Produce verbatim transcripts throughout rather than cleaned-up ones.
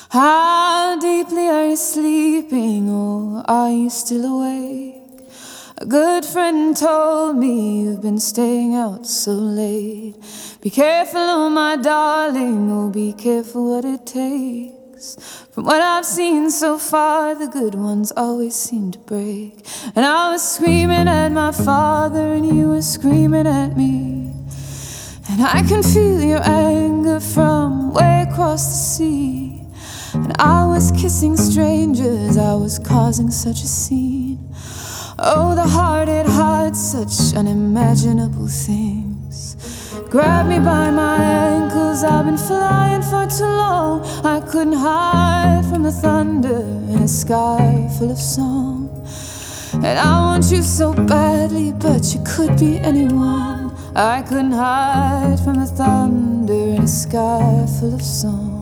How deeply are you sleeping, or are you still awake? A good friend told me you've been staying out so late. Be careful, oh my darling, oh be careful what it takes. From what I've seen so far, the good ones always seem to break. And I was screaming at my father, and you were screaming at me. And I can feel your anger from way across the sea. And I was kissing strangers, I was causing such a scene. Oh, the heart, it hides such unimaginable things. Grab me by my ankles, I've been flying for too long. I couldn't hide from the thunder in a sky full of song. And I want you so badly, but you could be anyone. I couldn't hide from the thunder in a sky full of song.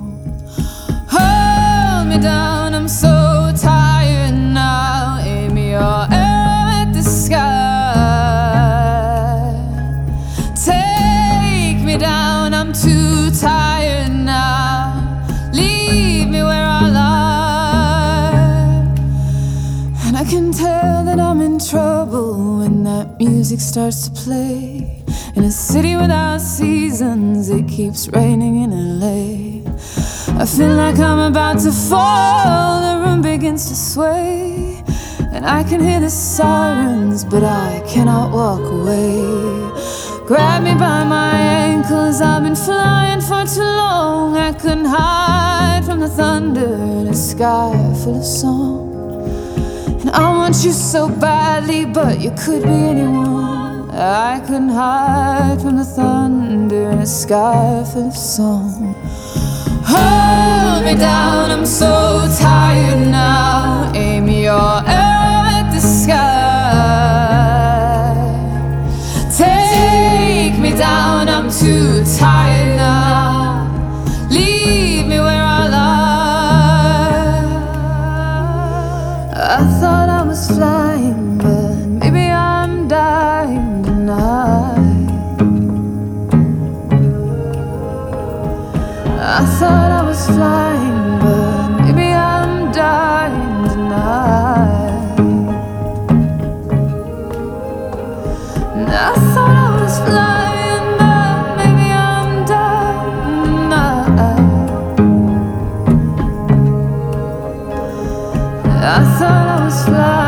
Hold me down, I'm so tired now. Aim your arrow at the sky. Take me down, I'm too tired now. Leave me where I lie. And I can tell that I'm in trouble when that music starts to play. In a city without seasons, it keeps raining in L A. I feel like I'm about to fall, the room begins to sway. And I can hear the sirens, but I cannot walk away. Grab me by my ankles, I've been flying for too long. I couldn't hide from the thunder in a sky full of song. And I want you so badly, but you could be anyone. I couldn't hide from the thunder in a sky full of song. Hold me down, I'm so tired now. Aim your arrow at the sky. Take me down, I'm too tired now. Leave me where I lie. I thought I was flying, but maybe I'm dying tonight. I thought I was flying, but maybe I'm dying tonight. And I thought I was flying, but maybe I'm dying tonight. I thought I was flying.